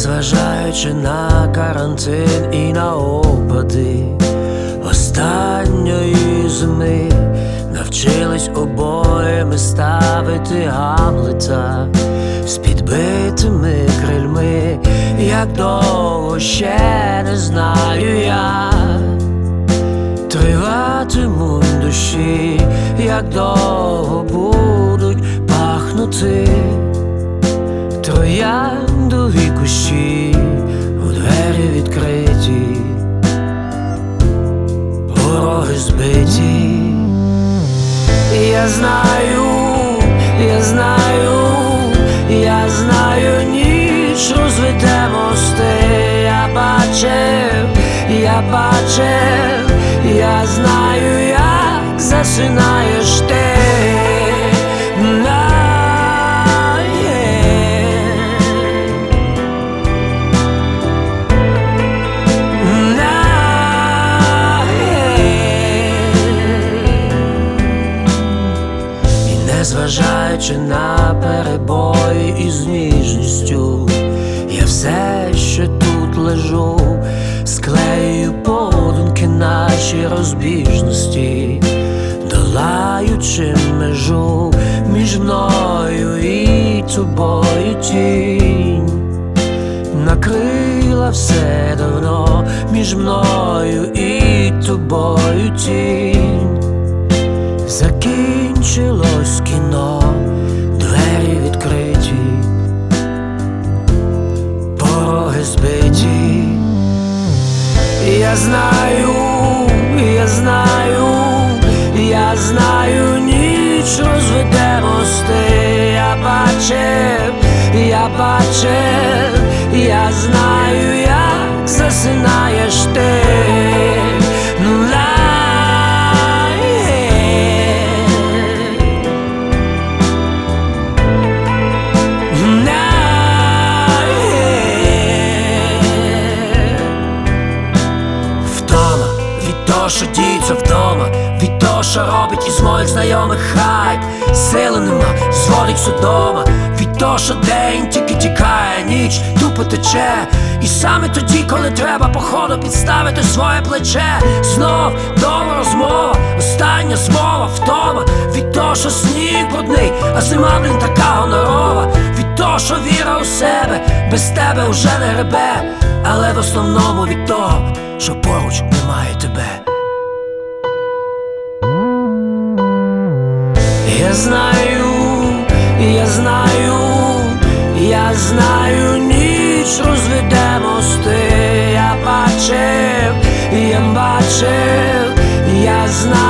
незважаючи на карантин і на опади останньої зими, навчились обоє ми ставити Гамлета з підбитими крильми. Як довго ще не знаю я, триватимуть душі, як довго будуть пахнути трояндові кущі у двері відкриті, пороги збиті. Я знаю, я знаю, я знаю, ніч розведе мости. Я бачив, я бачив, я знаю, як засинаєш ти. Незважаючи на перебої із ніжністю, я все ще тут лежу, склею подумки наші розбіжності, долаючи межу між мною і тобою. Тінь накрила все давно між мною і тобою. Тінь закінчилось кіно, двері відкриті, пороги збиті. Я знаю, я знаю, я знаю, ніч розведе мости. Я бачив, я бачив, я знаю, як засинаєш ти. Що діється вдома, від того, що робить із моїх знайомих хайп. Сили нема, зводить судома, від того, що день тільки тікає, ніч тупо тече. І саме тоді, коли треба походу підставити своє плече. Знов довга розмова, остання змова, втома від того, що сніг брудний, а зима, блін, така гонорова. Від того, що віра у себе без тебе уже не гребе. Але в основному від того, що поруч немає тебе. Я знаю, я знаю, я знаю, ніч розведе мости. Я бачив, я бачив, я знаю.